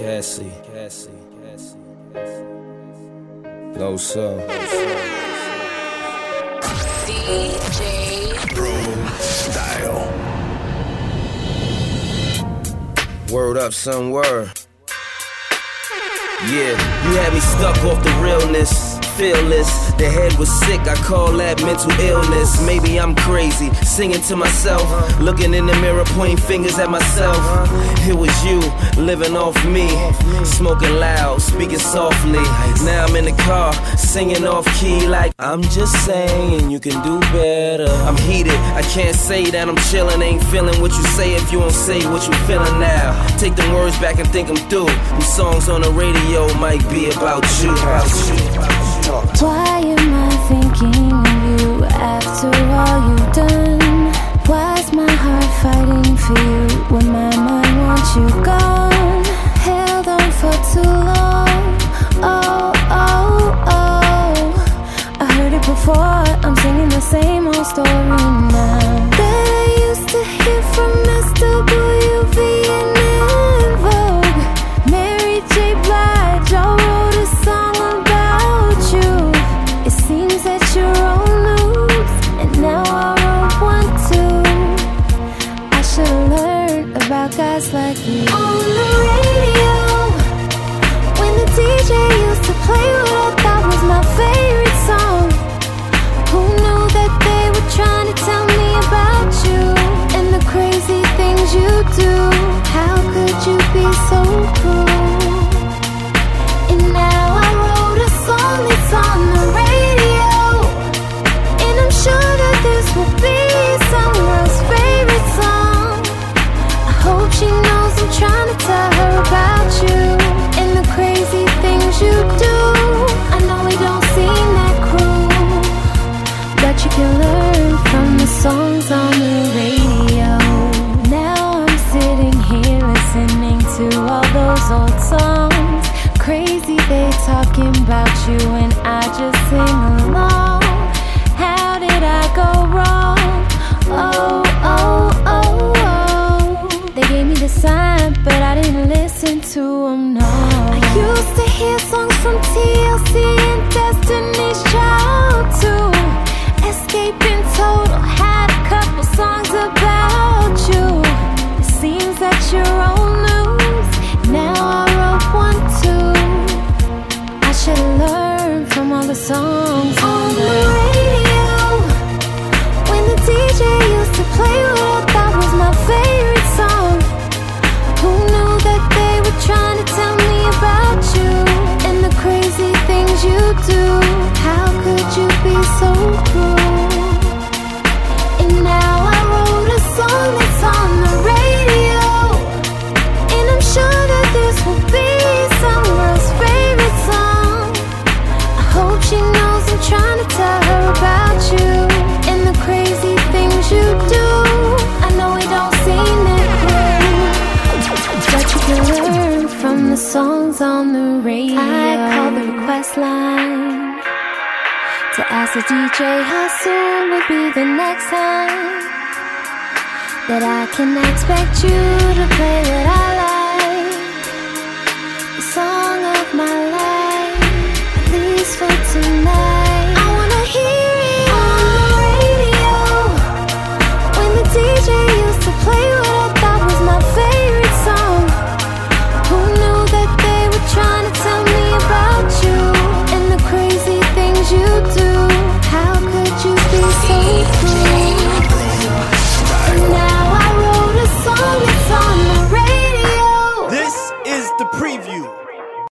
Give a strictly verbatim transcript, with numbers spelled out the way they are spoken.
Cassie, Cassie, Cassie, Cassie. No sir. D J Bro Style. Word up, son, word. Yeah, you had me stuck off the realness, fearless. The head was sick, I call that mental illness. Maybe I'm crazy, singing to myself, looking in the mirror, pointing fingers at myself. It was you, living off me, smoking loud, speaking softly. Now I'm in the car, singing off key like I'm just saying you can do better. I'm heated, I can't say that I'm chilling. Ain't feeling what you say if you don't say what you feeling now. Take them words back and think them through. Them songs on the radio might be about you, about you, about you. Why am I thinking of you after all you've done? Why's my heart fighting for you when my mind wants you gone? Held on for too long. Oh, oh, oh. I heard it before, I'm singing the same old story now. That I used to hear from S W V and En Vogue. Mary J. Blige, I wrote a song about you. It seems that you're on loose, and now I wrote one too. I should've learned about guys like you. On the radio, when the D J used to play what I thought was my favorite song. Who knew that they were trying to tell me about you and the crazy things you do? How could you be so cruel? And now I wrote a song that's on the radio, and I'm sure that this will be some girl's favorite song. I hope she knows I'm trying to tell her about you and the crazy things you do. I know we don't seem that cruel, but you can learn from the songs on the radio. Now I'm sitting here listening to all those old songs. Crazy they talking about you and I just sing along. How did I go wrong? Oh, oh, oh, oh. They gave me the sign, but I didn't listen to them, no. I used to hear songs from T L C and Destiny's Child too. Escaping Total had a couple songs about you. It seems that you're on news. Now I wrote one too. I should've learned from all the songs on the radio. When the D J used to play what I thought was my favorite song. Who knew that they were trying to tell me about you and the crazy things you do? How could you be so cruel? And now I wrote a song that's on the radio, and I'm sure that this will be some girl's favorite song. I hope she knows I'm trying to tell her about you and the crazy things you do. I know we don't seem that cruel, but you can learn from the songs on the radio. I call the request line to ask the D J how soon would be the next time that I can expect you to play what I like, the song of my life, at least for tonight. I wanna hear it on the radio when the D J